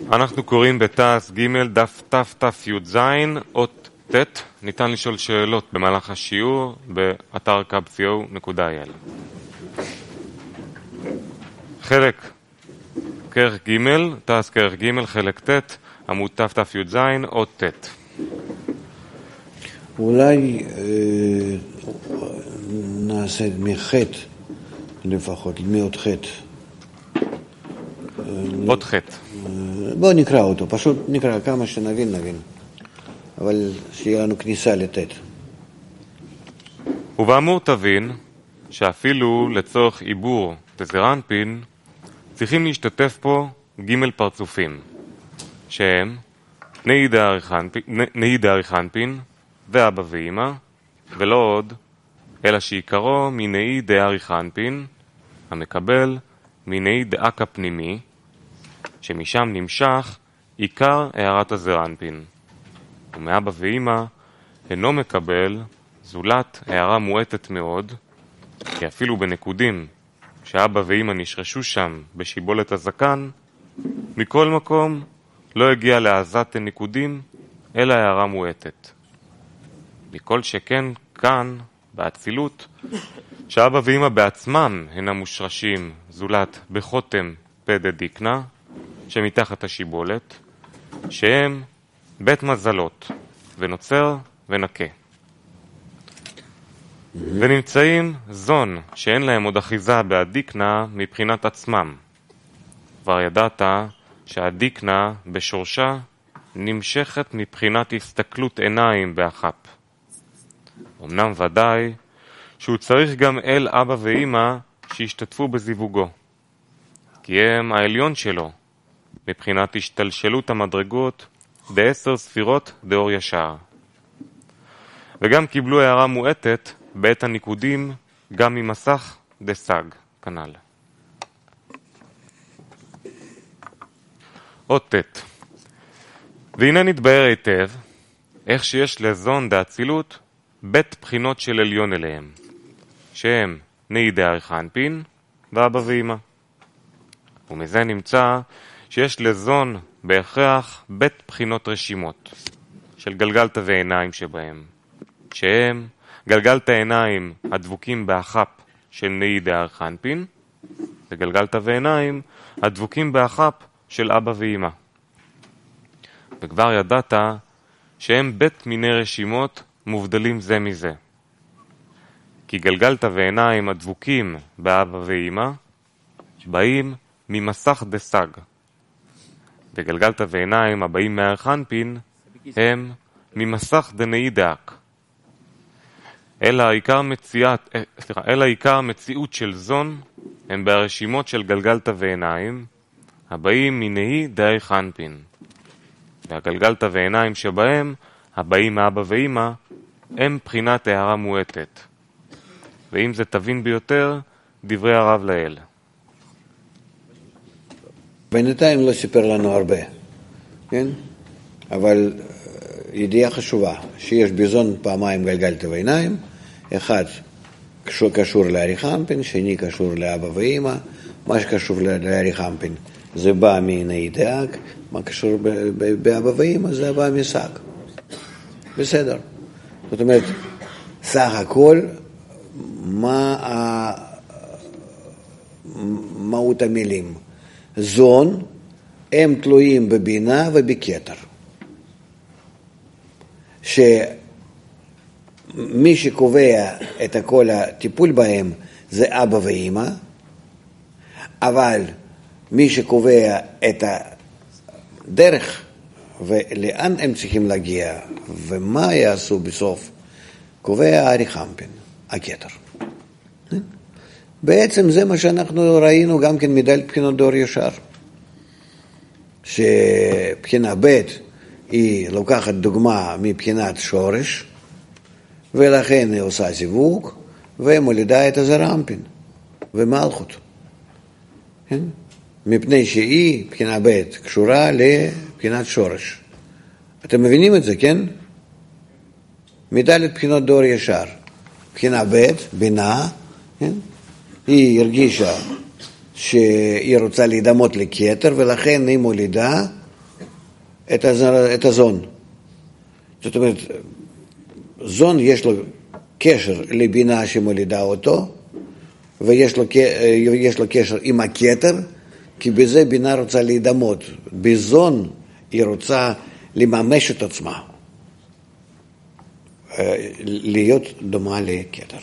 אנחנו קוראים בתעש ג' דף ת"ז אות ט'. ניתן לשאול שאלות במהלך השיעור באתר kbco.il. חלק כרך ג', תעש כרך ג', חלק ט', עמוד ת"ז אות ט'. אולי נעשה מחטא לפחות, מאות חטא. עוד חטא. בואו נקרא אותו, פשוט נקרא כמה שנבין, אבל שיהיה לנו כניסה לתת. ובאמור תבין שאפילו לצורך עיבור דזרנפין צריכים להשתתף פה ג' פרצופים, שהם נאי דאריכנפין ואבא ואמא, ולא עוד, אלא שעיקרו מנאי דאריכנפין, המקבל מנאי דאקה פנימי, שמשם נמשך עיקר הערת הזרנפין, ומאבא ואמא אינו מקבל זולת הערה מועטת מאוד, כי אפילו בנקודים שאבא ואמא נשרשו שם בשיבולת הזקן, מכל מקום לא הגיע לעזת הנקודים אלא הערה מועטת. מכל שכן כאן באצילות, שאבא ואמא בעצמם הינם מושרשים זולת בחותם פדה דיקנה שמתחת השיבולת, שהם בית מזלות ונוצר ונקה, ונמצאים זון שאין להם עוד אחיזה בהדיקנה מבחינת עצמם. כבר ידעת שהדיקנה בשורשה נמשכת מבחינת הסתכלות עיניים באחפ. אמנם ודאי שהוא צריך גם אל אבא ואמא שישתתפו בזיווגו, כי הם העליון שלו מבחינת השתלשלות המדרגות ב10 ספירות דאור ישר, וגם קיבלו הערה מועטת בעת הניקודים גם ממסך דסג כנ"ל. עוד ט'. והנה נתבהר היטב איך שיש לזון דאצילות בית בחינות של עליון אליהם, שהם נאי דאריכנפין ואבא ואמא. ומזה נמצא שיש לזון בהכרח בית בחינות רשימות של גלגלת ועיניים שבהם, שהם גלגלת העיניים הדבוקים באחפ של נאי דאריכנפין וגלגלת ועיניים הדבוקים באחפ של אבא ואמא. וכבר ידעת שהם בית מיני רשימות מובדלים זה מזה, כי גלגלת ועיניים הדבוקים באבא ואמא באים ממסך דסג, וגלגלת ועיניים הבאים מהאריכנפין הם ממסך דנאי דאק. אלא עיקר מציאות של זון הם ברשימות של גלגלת ועיניים הבאים מנאי דאריכנפין, והגלגלת ועיניים שבהם הבאים מאבא ואמא הם בחינת הערה מועטת, ואם זה תבין ביותר דברי הרב לאל. בינתיים לא סיפר לנו הרבה, כן? אבל ידיעה חשובה, שיש בזון פעמיים גלגלת ועיניים, אחד קשור לאריכנפין, שני קשור לאבא ואמא. מה שקשור לאריכנפין זה בא מנאי דאק, מה קשור באבא ואמא זה בא מסג. בסדר. זאת אומרת, סך הכל, מהות המילים? זון, הם תלויים בבינה ובכתר. שמי שקובע את כל הטיפול בהם זה אבא ואמא, אבל מי שקובע את הדרך ולאן הם צריכים להגיע ומה יעשו בסוף, קובע האריכנפין, הכתר. בעצם זה מה שאנחנו ראינו גם כן מדלת בחינות דאור ישר, שבחינה ב' היא לוקחת דוגמה מבחינת שורש, ולכן היא עושה זיווג ומולידה את הזרנפין ומלכות, כן? מפני שהיא, בחינה ב', קשורה לבחינת שורש. אתם מבינים את זה, כן? מדלת בחינות דאור ישר, בחינה ב', בינה, כן? היא הרגישה שהיא רוצה להידמות לכתר, ולכן היא מולידה את הזון. זאת אומרת, זון יש לו קשר לבינה שמולידה אותו, ויש לו קשר עם הכתר, כי בזה בינה רוצה להידמות. בזון היא רוצה לממש את עצמה, להיות דומה לכתר.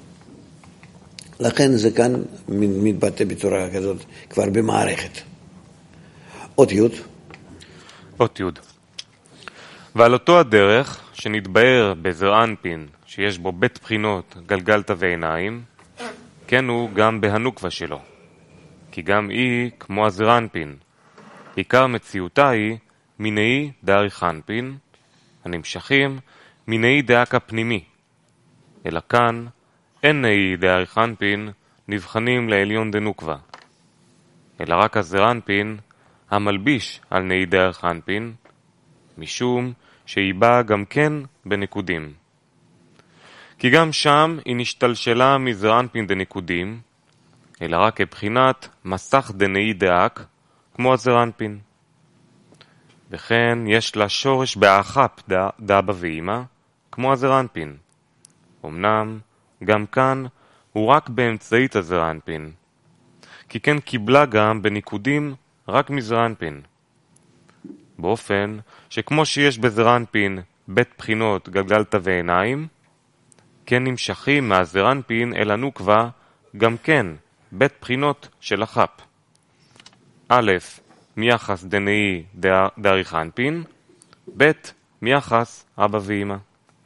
לכן זה כאן מתבטא בצורה כזאת כבר במערכת. אות י'. אות י'. ועל אותו הדרך שנתבאר בזר אנפין שיש בו בית בחינות גלגלתא ועיניים, כן הוא גם בהנוקבה שלו. כי גם היא כמו הזר אנפין. עיקר מציאותה היא מיני דאריך אנפין, הנמשכים מיני דאקה פנימי. אלא כאן אין נאי דאריך אנפין נבחנים לעליון דנוקבה. אלא רק הזר אנפין המלביש על נאי דאריך אנפין, משום שהיא באה גם כן בנקודים. כי גם שם היא נשתלשלה מזר אנפין דנקודים, אלא רק כבחינת מסך דנאי דאק, כמו הזר אנפין. וכן יש לה שורש באחפ דאבא ואמא, כמו הזר אנפין. אמנם גם כאן הוא רק באמצעית הזר אנפין, כי כן קיבלה גם בניקודים רק מזר אנפין. באופן שכמו שיש בזר אנפין בית בחינות גלגלתא ועיניים, כן נמשכים מהזר אנפין אל הנוקבה גם כן בית בחינות של החפ. א', מיחס דנאי דאריך אנפין, ב', מיחס אבא ואמא.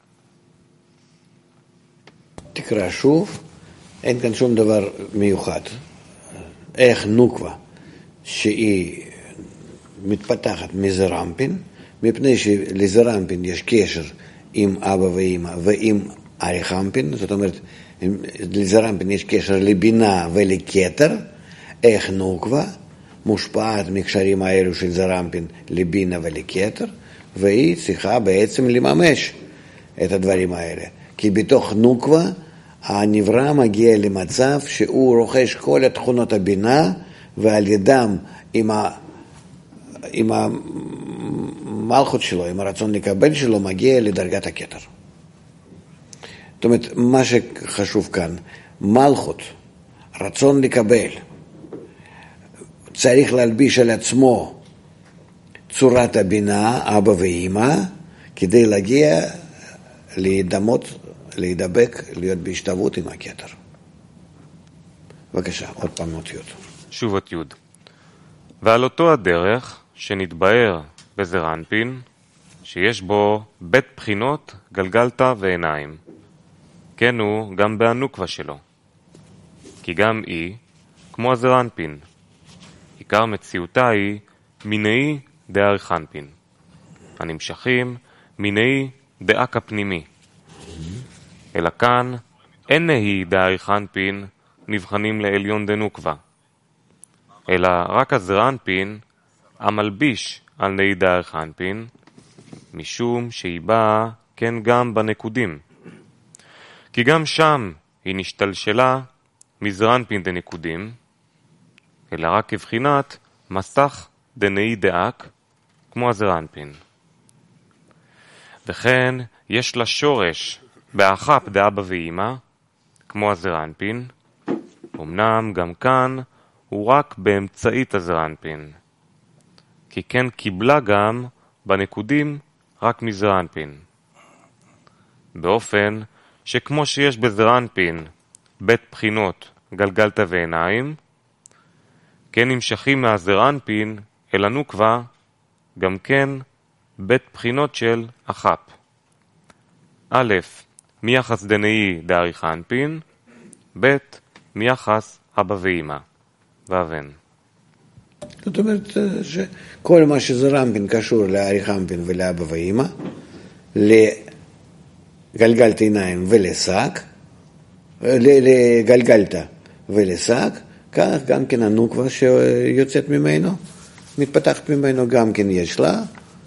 תקרא שוב, אין כאן שום דבר מיוחד. איך נוקבה שהיא מתפתחת מזר אנפין, מפני שלזר אנפין יש קשר עם אבא ואמא ועם אריך אנפין, זאת אומרת, לזר אנפין יש קשר לבינה ולכתר. איך נוקבה מושפעת מקשרים האלו של זר אנפין לבינה ולכתר, והיא צריכה בעצם לממש את הדברים האלה. כי בתוך נוקבה הנברא מגיע למצב שהוא רוכש כל התכונות הבינה, ועל ידם עם המלכות שלו, עם הרצון לקבל שלו, מגיע לדרגת הכתר. זאת אומרת, מה שחשוב כאן, מלכות, רצון לקבל, צריך להלביש על עצמו צורת הבינה, אבא ואמא, כדי להגיע להידבק, להיות בהשתוות עם הכתר. בבקשה, עוד פעם אות י'. שוב אות י'. ועל אותו הדרך שנתבאר בזר אנפין, שיש בו בית בחינות גלגלתא ועיניים, כן הוא גם בהנוקבה שלו. כי גם היא, כמו הזר אנפין, עיקר מציאותה היא מיני דאריך אנפין, הנמשכים מיני דאקה פנימי. אלא כאן אין נהי דאריך אנפין נבחנים לעליון דנוקבה, אלא רק הזר אנפין המלביש על נהי דאריך אנפין, משום שהיא באה כן גם בנקודים. כי גם שם היא נשתלשלה מזר אנפין דנקודים, אלא רק כבחינת מסך דנאי דאק, כמו הזר אנפין. וכן יש לה שורש באחפ דאבא ואמא, כמו הזר אנפין. אמנם גם כאן הוא רק באמצעית הזר אנפין, כי כן קיבלה גם בנקודים רק מזר אנפין. באופן שכמו שיש בזר אנפין בית בחינות גלגלתא ועיניים, כן נמשכים מהזר אנפין אל הנוקבה גם כן בית בחינות של אחפ. א', מיחס דנאי דאריך אנפין, ב', מיחס אבא ואמא, ואבן. זאת אומרת שכל מה שזר אנפין קשור לאריך אנפין ולאבא ואמא, לגלגלתא עיניים ולשק, לגלגלתא ולשק, כך גם כן הנוקבה שיוצאת ממנו, מתפתחת ממנו, גם כן יש לה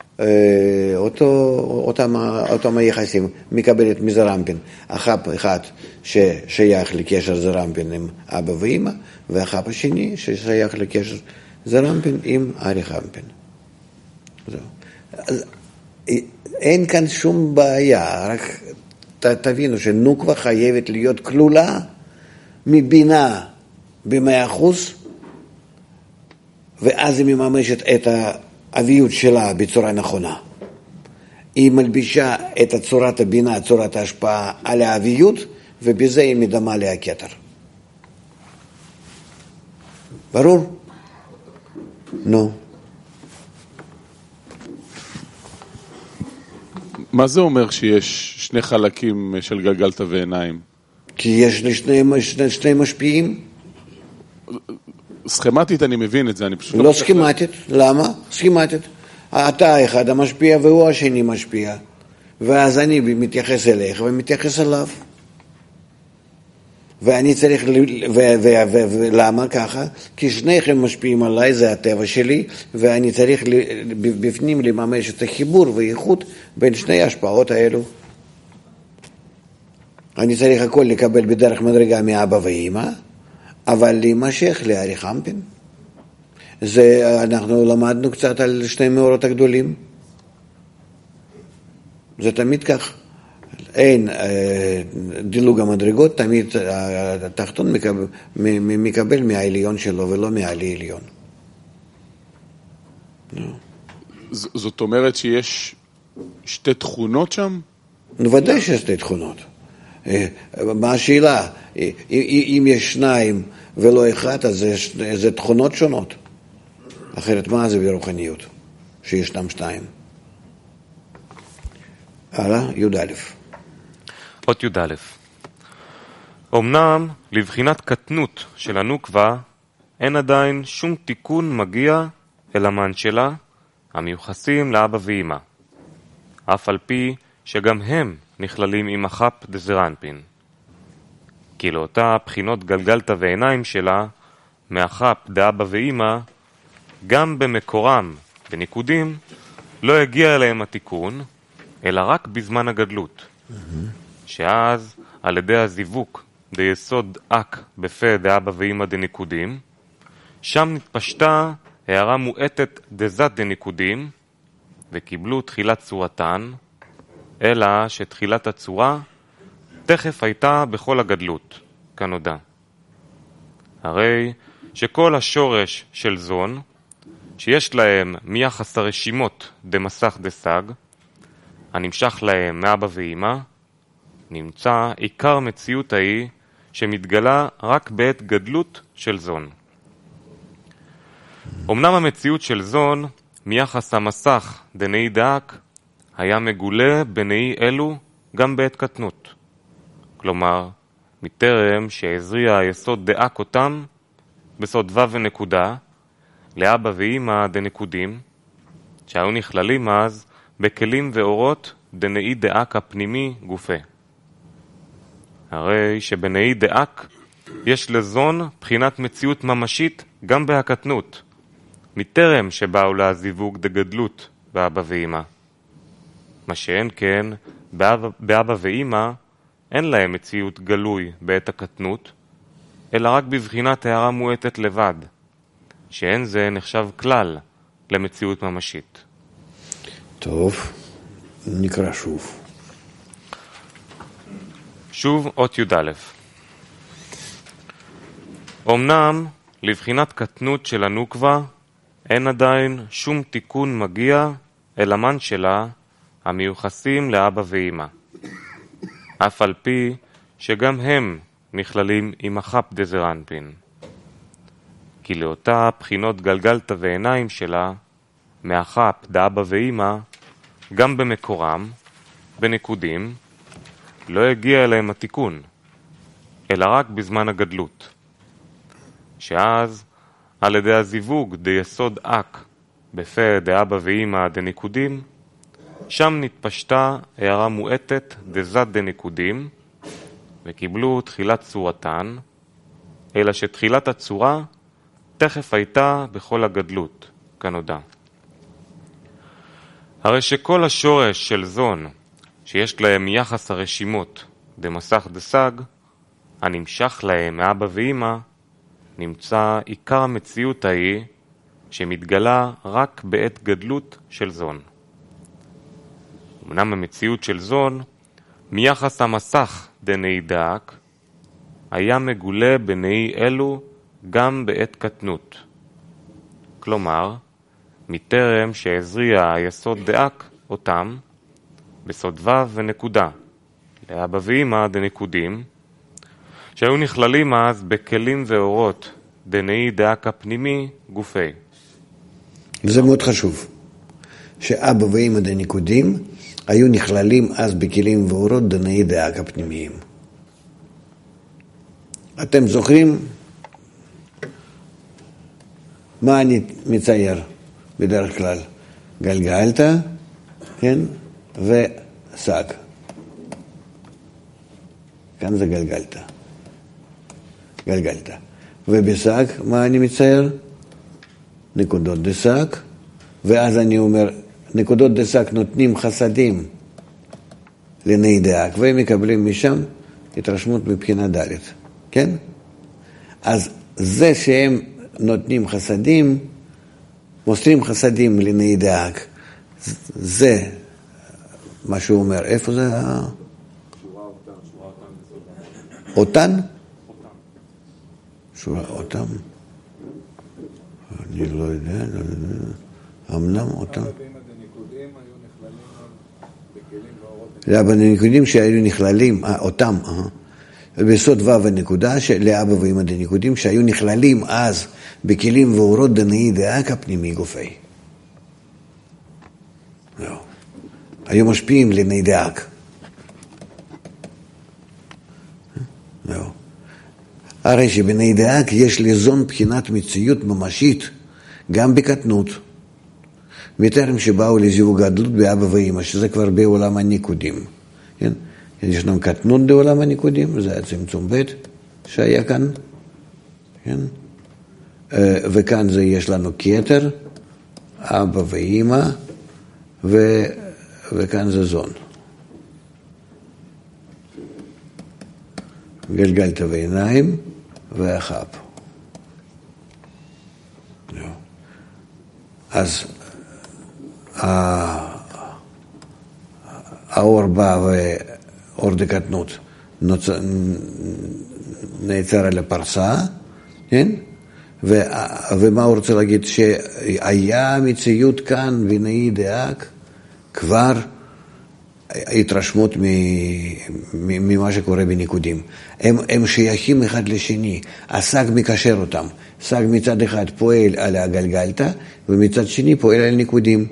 אותם היחסים, מקבלת מזר אנפין החפ אחד ששייך לקשר זר אנפין עם אבא ואמא, והחפ השני ששייך לקשר זר אנפין עם אריך אנפין. אז אין כאן שום בעיה, רק תבינו שנוקבה חייבת להיות כלולה מבינה ב100%, ואז היא מממשת את האביות שלה בצורה נכונה. היא מלבישה את צורת הבינה, צורת ההשפעה על האביות, ובזה היא מדמה להכתר. ברור? נו. מה זה אומר שיש שני חלקים של גלגלתא ועיניים? כי יש שני משפיעים. סכמטית אני מבין את זה, אני פשוט... לא סכמטית, למה? סכמטית. אתה אחד המשפיע והוא השני משפיע, ואז אני מתייחס אליך ומתייחס אליו. ואני צריך, ולמה ככה? כי שניכם משפיעים עליי, זה הטבע שלי, ואני צריך בפנים לממש את החיבור ואיכות בין שני ההשפעות האלו. אני צריך הכל לקבל בדרך מדרגה מאבא ואמא, אבל להימשך לארי חמפין. זה, אנחנו למדנו קצת על שני מאורות הגדולים. זה תמיד כך. אין דילוג המדרגות, תמיד התחתון מקבל מהעליון שלו ולא מהעלי עליון. זאת אומרת שיש שתי תכונות שם? ודאי שיש שתי תכונות. מה השאלה? אם יש שניים ולא אחד, אז זה תכונות שונות. אחרת מה זה ברוחניות? שישנם שניים. הלאה, י"א. אות י"א. אמנם לבחינת קטנות של הנוקבה אין עדיין שום תיקון מגיע אל המן שלה המיוחסים לאבא ואמא, אף על פי שגם הם נכללים עם החפ דזרנפין. כי לאותה בחינות גלגלתא ועיניים שלה מהחפ דאבא ואמא, גם במקורם בניקודים לא הגיע אליהם התיקון, אלא רק בזמן הגדלות. שאז על ידי הזיווק דיסוד אק בפה דאבא ואמא דניקודים, שם נתפשטה הערה מועטת דזת דניקודים, וקיבלו תחילת צורתן, אלא שתחילת הצורה תכף הייתה בכל הגדלות, כנודע. הרי שכל השורש של זון, שיש להם מיחס הרשימות דמסך דסג, הנמשך להם מאבא ואמא, נמצא עיקר מציאות ההיא שמתגלה רק בעת גדלות של זון. אמנם המציאות של זון מיחס המסך דנאי דאק היה מגולה בנאי אלו גם בעת קטנות. כלומר, מטרם שהזריע היסוד דאק אותם בסוד ו' ונקודה לאבא ואמא דנקודים, שהיו נכללים אז בכלים ואורות דנאי דאק הפנימי גופה. הרי שבנאי דאק יש לזון בחינת מציאות ממשית גם בהקטנות, מטרם שבאו לה זיווג דגדלות באבא ואמא. מה שאין כן, באבא ואמא אין להם מציאות גלוי בעת הקטנות, אלא רק בבחינת הערה מועטת לבד, שאין זה נחשב כלל למציאות ממשית. טוב, נקרא שוב. שוב אות י"א. אמנם לבחינת קטנות של הנוקבה אין עדיין שום תיקון מגיע אל המן שלה המיוחסים לאבא ואמא, אף על פי שגם הם נכללים עם החפ דזרנפין. כי לאותה בחינות גלגלתא ועיניים שלה מהחפ דאבא ואמא, גם במקורם, בנקודים, לא הגיע אליהם התיקון, אלא רק בזמן הגדלות. שאז, על ידי הזיווג דיסוד אק בפה דאבא ואמא דנקודים, שם נתפשטה הערה מועטת דזת דנקודים, וקיבלו תחילת צורתן, אלא שתחילת הצורה תכף הייתה בכל הגדלות, כנודע. הרי שכל השורש של זון, שיש להם יחס הרשימות דמסך דסג, הנמשך להם מאבא ואמא, נמצא עיקר המציאות ההיא שמתגלה רק בעת גדלות של זון. אמנם המציאות של זון, מיחס המסך דנאי דאק, היה מגולה בנאי אלו גם בעת קטנות. כלומר, מטרם שהזריע היסוד דאק אותם, בסוד ו' ונקודה, לאבא ואמא דנקודים, שהיו נכללים אז בכלים ואורות דנאי דאק הפנימי גופי. וזה מאוד חשוב, שאבא ואמא דנקודים היו נכללים אז בכלים ואורות דנאי דאק הפנימיים. אתם זוכרים מה אני מצייר בדרך כלל? גלגלתא, כן? וסג. כאן זה גלגלתא. גלגלתא. ובסג, מה אני מצייר? נקודות דסג. ואז אני אומר, נקודות דסג נותנים חסדים לנאי דאק, והם מקבלים משם התרשמות מבחינה ד', כן? אז זה שהם נותנים חסדים, מוסרים חסדים לנאי דאק, זה מה שהוא אומר. איפה זה? אותן? שורה אותם? אני לא יודע, אמנם אותם. לאבא דנקודים שהיו נכללים, אותם, בסוד ו' ונקודה, לאבא ואמא דנקודים שהיו נכללים אז בכלים ואורות דנאי דאק הפנימי גופי. היו משפיעים לנאי דאק. הרי שבנאי דאק יש לזון בחינת מציאות ממשית גם בקטנות. בטרם שבאו לזיווג גדלות באבא ואמא, שזה כבר בעולם הניקודים. כן? ישנם קטנות בעולם הניקודים, זה הצמצום ב' שהיה כאן. כן? וכאן זה יש לנו כתר, אבא ואמא, וכאן זה זון. גלגלתא ועיניים ואחאב. אז האור בא ואור דקטנות נעצר על הפרסה, כן? ומה הוא רוצה להגיד? שהיה מציאות כאן בנאי דאק כבר התרשמות ממה שקורה בניקודים. הם שייכים אחד לשני, הסג מקשר אותם. סג מצד אחד פועל על הגלגלתא, ומצד שני פועל על ניקודים.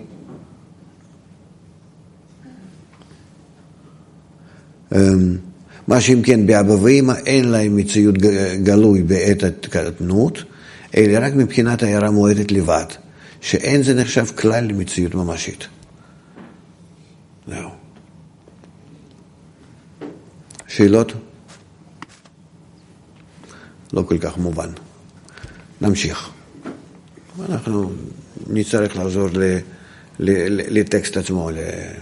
מה שאם כן באבא ואמא אין להם מציאות גלוי בעת הקטנות, אלא רק מבחינת הערה מועדת לבד, שאין זה נחשב כלל למציאות ממשית. זהו. שאלות? לא כל כך מובן. נמשיך. אנחנו נצטרך לחזור לטקסט עצמו,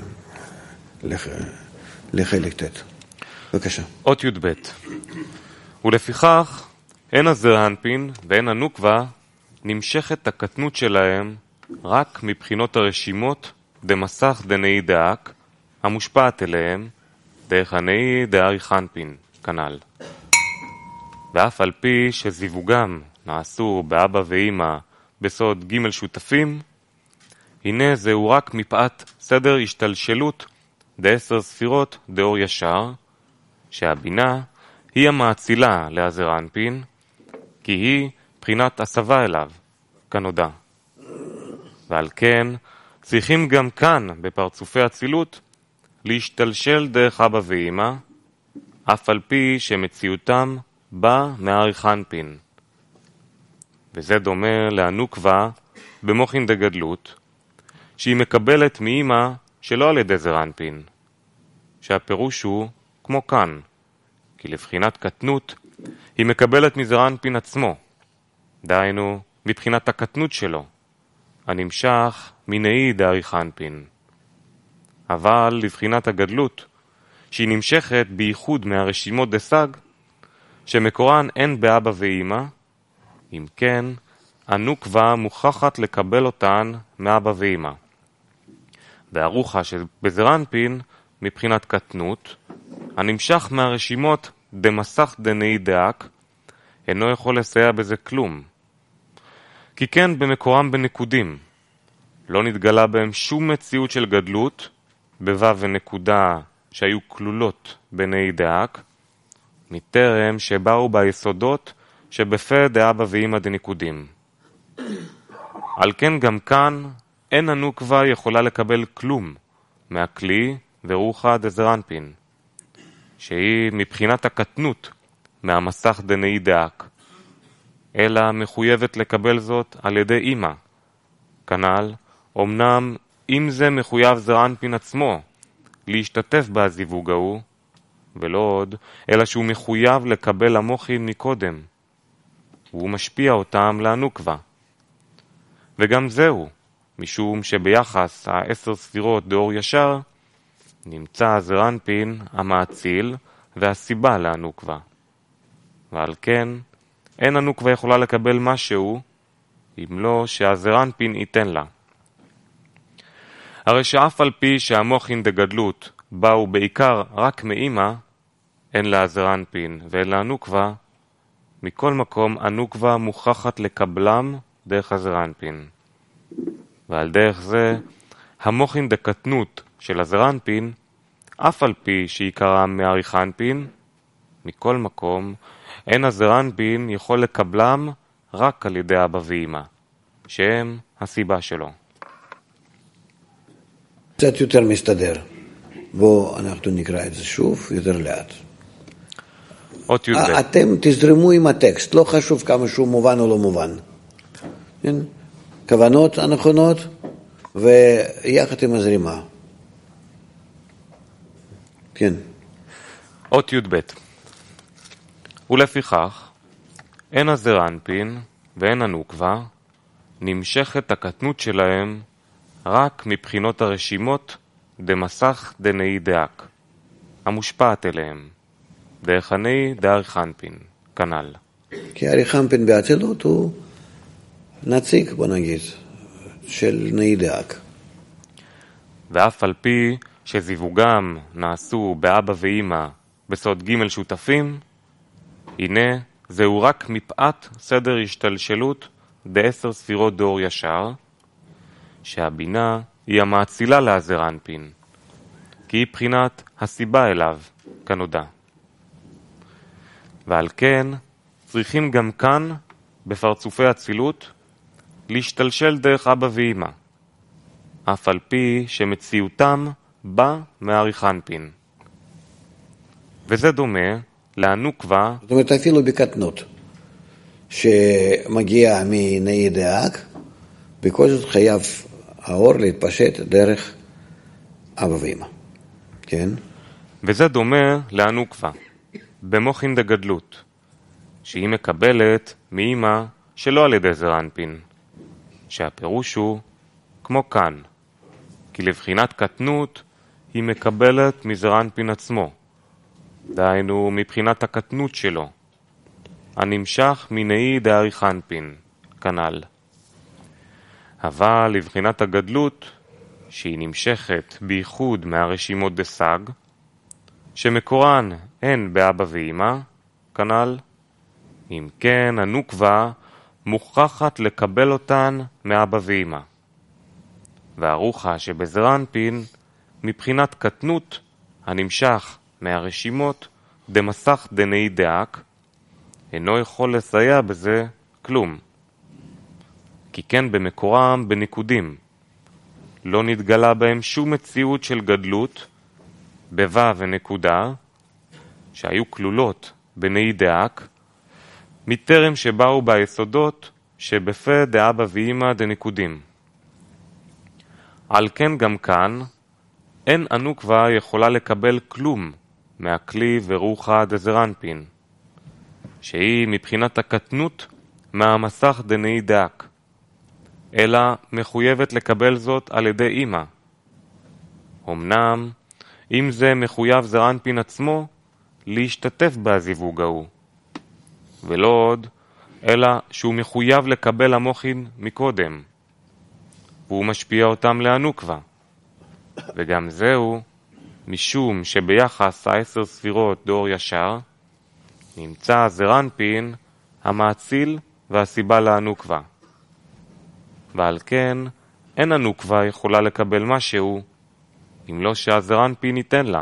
לחלק ט'. בבקשה. אות י"ב. ולפיכך, אין הזר האנפין ואין הנוקבה נמשכת הקטנות שלהם רק מבחינות הרשימות דמסך דנאי דאק, המושפעת אליהם דרך הנאי דארי חנפין, כנ"ל. ואף על פי שזיווגם נעשו באבא ואמא בסוד ג' שותפים, הנה זהו רק מפאת סדר השתלשלות ד10 ספירות דאור ישר, שהבינה היא המאצילה לעזר אנפין, כי היא בחינת הסבה אליו, כנודע. ועל כן צריכים גם כאן בפרצופי הצילות להשתלשל דרך אבא ואמא, אף על פי שמציאותם בא מהארי חנפין. וזה דומה להנוקבה במוחין דגדלות, שהיא מקבלת מאמא שלא על ידי זר אנפין, שהפירוש הוא כמו כאן, כי לבחינת קטנות היא מקבלת מזר אנפין עצמו, דהיינו מבחינת הקטנות שלו, הנמשך מנאי דארי חנפין. אבל לבחינת הגדלות, שהיא נמשכת בייחוד מהרשימות דסג, שמקורן אין באבא ואמא, אם כן, הנוקבה מוכרחת לקבל אותן מאבא ואמא. והרוחה שבזרנפין מבחינת קטנות, הנמשך מהרשימות דמסך דנאי דאק, אינו יכול לסייע בזה כלום. כי כן במקורם בנקודים, לא נתגלה בהם שום מציאות של גדלות, בו' ונקודה שהיו כלולות בנאי דאק, מטרם שבאו ביסודות שבפה דאבא ואמא דנקודים. על כן גם כאן אין הנוקבה יכולה לקבל כלום מהכלי ורוחה דזרנפין, שהיא מבחינת הקטנות מהמסך דנאי דאק, אלא מחויבת לקבל זאת על ידי אמא. כנ"ל, אמנם אם זה מחויב זרנפין עצמו להשתתף בזיווג ההוא, ולא עוד, אלא שהוא מחויב לקבל המוחין מקודם, והוא משפיע אותם להנוקבה. וגם זהו, משום שביחס 10 ספירות דאור ישר, נמצא זרנפין המאציל והסיבה להנוקבה. ועל כן, אין הנוקבה יכולה לקבל משהו, אם לא שהזרנפין ייתן לה. הרי שאף על פי שהמוחין דגדלות באו בעיקר רק מאמא, אין לה זרנפין ואין לה הנוקבה, מכל מקום הנוקבה מוכרחת לקבלם דרך הזרנפין. ועל דרך זה, המוחין דקטנות של הזרנפין, אף על פי שעיקרם מהריחנפין, מכל מקום, אין הזרנפין יכול לקבלם רק על ידי אבא ואמא, שהם הסיבה שלו. קצת יותר מסתדר. בואו אנחנו נקרא את זה שוב, יותר לאט. אות י"ב. אתם תזרמו עם הטקסט, לא חשוב כמה שהוא מובן או לא מובן. כן? כוונות הנכונות ויחד עם הזרימה. כן. אות י"ב. ולפיכך, אין הזרנפין ואין הנוקבה, נמשכת הקטנות שלהם רק מבחינות הרשימות דמסך דנאי דאק, המושפעת אליהם, דרך הנאי דאריכנפין, כנ"ל. כי האריכנפין באצילות הוא נציג, בוא נגיד, של נאי דאק. ואף על פי שזיווגם נעשו באבא ואמא בסוד ג' שותפים, הנה זהו רק מפאת סדר השתלשלות ד10 ספירות דאור ישר, שהבינה היא המאצילה להזרנפין, כי היא בחינת הסיבה אליו, כנודע. ועל כן צריכים גם כאן, בפרצופי הצילות, להשתלשל דרך אבא ואמא, אף על פי שמציאותם בא מהריחנפין. וזה דומה להנוקבה, זאת אומרת אפילו בקטנות, שמגיע מנאי דאק, בכל זאת חייב האור להתפשט דרך אבא ואמא. כן? וזה דומה להנוקבה, במוחין דגדלות, שהיא מקבלת מאמא שלא על ידי זרנפין, שהפירוש הוא כמו כאן, כי לבחינת קטנות היא מקבלת מזרנפין עצמו, דהיינו מבחינת הקטנות שלו, הנמשך מנאי דאריכנפין, כנ"ל. אבל לבחינת הגדלות, שהיא נמשכת בייחוד מהרשימות דסג, שמקורן הן באבא ואמא, כנ"ל, אם כן הנוקבה מוכרחת לקבל אותן מאבא ואמא. והרוחה שבזרנפין, מבחינת קטנות הנמשך מהרשימות דמסך דנאי דאק, אינו יכול לסייע בזה כלום. כי כן במקורם בניקודים, לא נתגלה בהם שום מציאות של גדלות, בו' ונקודה, שהיו כלולות בנאי דאק, מטרם שבאו ביסודות שבפה דאבא ואמא דנקודים. על כן גם כאן, אין הנוקבה יכולה לקבל כלום מהכלי ורוחה דזרנפין, שהיא מבחינת הקטנות מהמסך דנאי דאק, אלא מחויבת לקבל זאת על ידי אמא. אמנם, אם זה מחויב זרנפין עצמו להשתתף בזיווג ההוא, ולא עוד, אלא שהוא מחויב לקבל המוחין מקודם, והוא משפיע אותם להנוקבה. וגם זהו משום שביחס 10 ספירות דור ישר נמצא זרנפין המאציל והסיבה להנוקבה. ועל כן אין הנוקבה יכולה לקבל משהו אם לא שהזרנפין ייתן לה.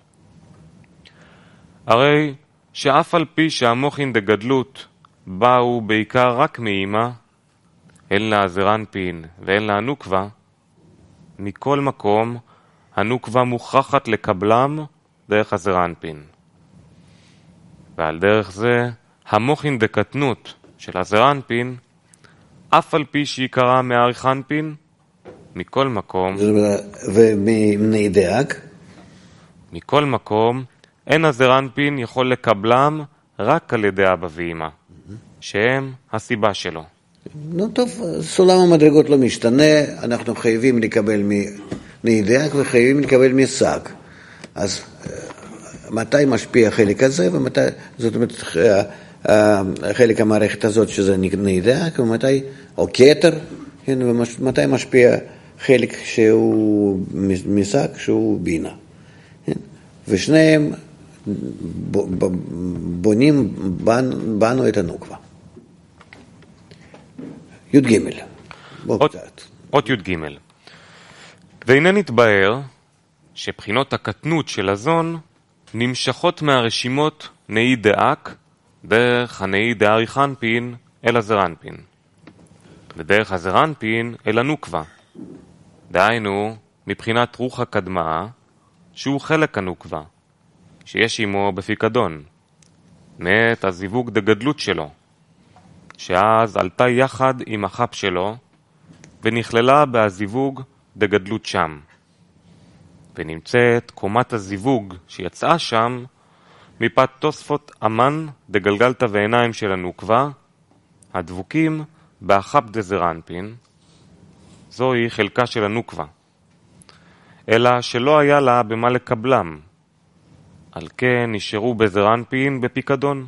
הרי שאף על פי שהמוחין דגדלות באו בעיקר רק מאמא, אין לה זרנפין ואין לה הנוקבה, מכל מקום הנוקבה מוכרחת לקבלם דרך הזרנפין. ועל דרך זה המוחין דקטנות של הזרנפין, אף על פי שהיא קרה מהאריכנפין, מכל מקום, ומנהידק, מכל מקום, אין הזרנפין יכול לקבלם רק על ידי אבא ואמא, שהם הסיבה שלו. נו טוב, סולם המדרגות לא משתנה, אנחנו חייבים לקבל מנהידק וחייבים לקבל משק. אז מתי משפיע החלק הזה, ומתי, זאת אומרת, חלק המערכת הזאת שזה נהידק, ומתי, או כתר, ומתי משפיע חלק שהוא משק, שהוא בינה. ושניהם בונים בנו את הנוקבה. י' ג' עוד י' ג' והנה נתבהר שבחינות הקטנות של הזון נמשכות מהרשימות נאי דאק דרך הנאי דאריכנפין אל הזרנפין ודרך הזרנפין אל הנוקבה. דהיינו מבחינת רוח הקדמה שהוא חלק הנוקבה שיש עמו בפיקדון מת הזיווג דגדלות שלו שאז עלתה יחד עם החפ שלו ונכללה בהזיווג דגדלות שם ונמצאת קומת הזיווג שיצאה שם מפת תוספות אמן דגלגלת ועיניים של הנוקבה הדבוקים בהחפ דזרנפין. זוהי חלקה של הנוקבה אלא שלא היה לה במה לקבלם, על כן נשארו בזרנפין בפיקדון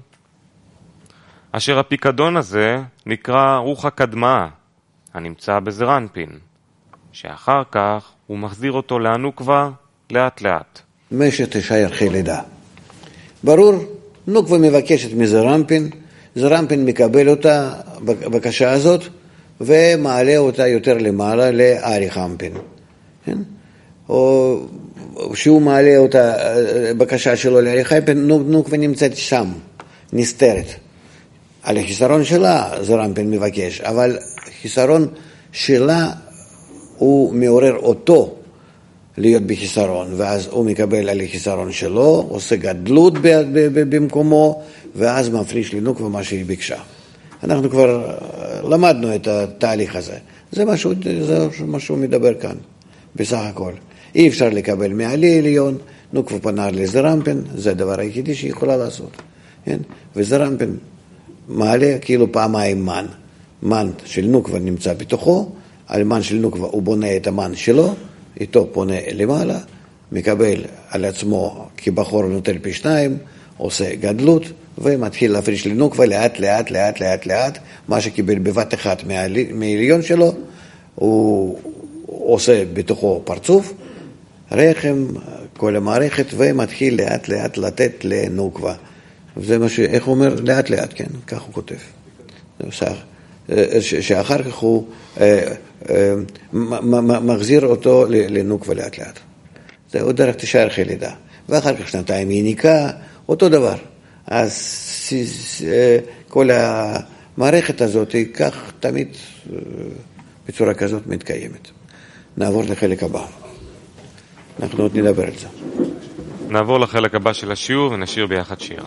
אשר הפיקדון הזה נקרא רוח הקדמה הנמצא בזרנפין שאחר כך הוא מחזיר אותו להנוקבה לאט לאט. משת תשייך לידה. ברור, נוקבה מבקשת מזרנפין, זרנפין מקבל אותה בבקשה הזאת ומעלה אותה יותר למעלה לאריכנפין. כן? או שהוא מעלה אותה בקשה שלו לאריכנפין, נוקבה נמצאת שם, נסתרת. על החיסרון שלה זרנפין מבקש, אבל החיסרון שלה הוא מעורר אותו להיות בחיסרון, ואז הוא מקבל על החיסרון שלו, עושה גדלות במקומו, ואז מפריש לנוקבה מה שהיא ביקשה. אנחנו כבר למדנו את התהליך הזה. זה מה שהוא מדבר כאן, בסך הכל. אי אפשר לקבל מעלי עליון, נוקבה פנה לזרנפין, זה הדבר היחידי שהיא יכולה לעשות. כן? וזרנפין מעלה כאילו פעמיים מן. מן של נוקבה נמצא בתוכו, על מן של נוקבה הוא בונה את המן שלו, איתו פונה למעלה, מקבל על עצמו כבחור נוטל פי 2, עושה גדלות, ומתחיל להפריש לנוקבה לאט לאט לאט לאט לאט, מה שקיבל בבת אחת מהעליון שלו, הוא עושה בתוכו פרצוף, רחם, כל המערכת, ומתחיל לאט לאט לתת לנוקבה. זה מה איך הוא אומר? לאט לאט, כן, כך הוא כותב. שאחר כך הוא מחזיר אותו לנוקבה לאט לאט. זה עוד דרך תשייך לידה. ואחר כך שנתיים יניקה, אותו דבר. אז כל המערכת הזאת היא כך תמיד בצורה כזאת מתקיימת. נעבור לחלק הבא. אנחנו עוד נדבר על זה. נעבור לחלק הבא של השיעור ונשאיר ביחד שיר.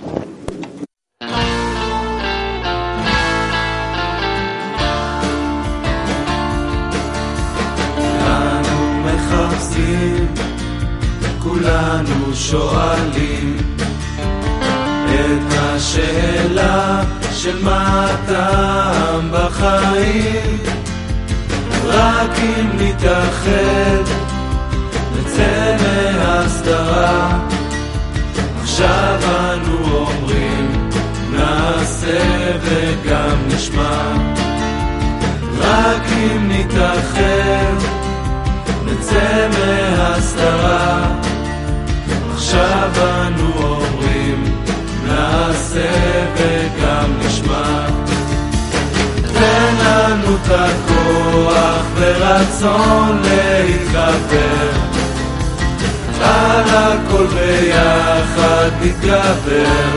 כולנו מחפשים, כולנו שואלים את השאלה של מה הטעם בחיים. רק אם נתאחד נצא מהסתרה, עכשיו אנו אומרים נעשה וגם נשמע. רק אם נתאחד נצא מהסתרה, בהסתרה, עכשיו אנו אומרים נעשה וגם נשמע. תן לנו את הכוח ורצון להתגבר, על הכל ביחד נתגבר,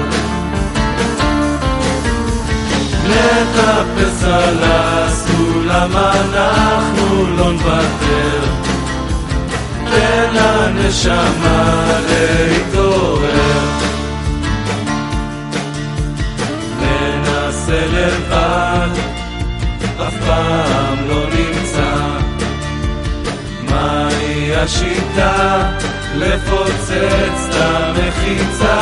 נטפס על הסולם אנחנו לא נוותר, תן לנשמה להתעורר. ננסה לבד, אף פעם לא נמצא, מהי השיטה לפוצץ את המחיצה,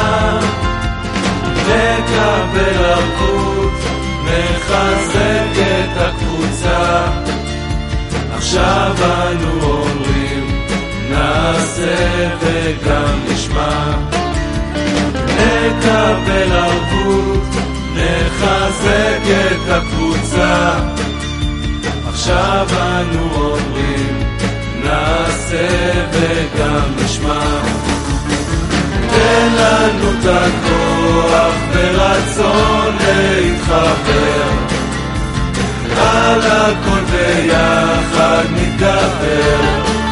נקבל ערבות, נחזק את הקבוצה, עכשיו אנו אומרים נעשה וגם נשמע. נקבל ערבות, נחזק את הקבוצה, עכשיו אנו אומרים נעשה וגם נשמע. תן לנו את הכוח ורצון להתחבר, על הכל ביחד נתגבר,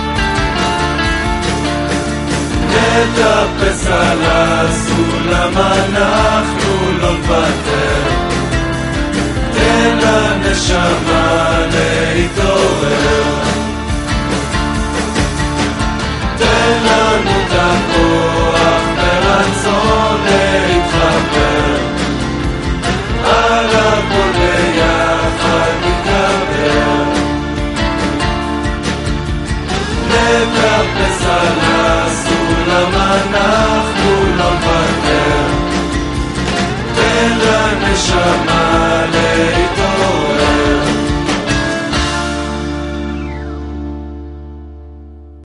נטפס על הסולם אנחנו לא נוותר, תן לנשמה להתעורר, תן לנו את הכוח ורצון להתחבר, על הכל ביחד נתגבר, נטפס על הסולם אנחנו לא נוותר, תן לנשמה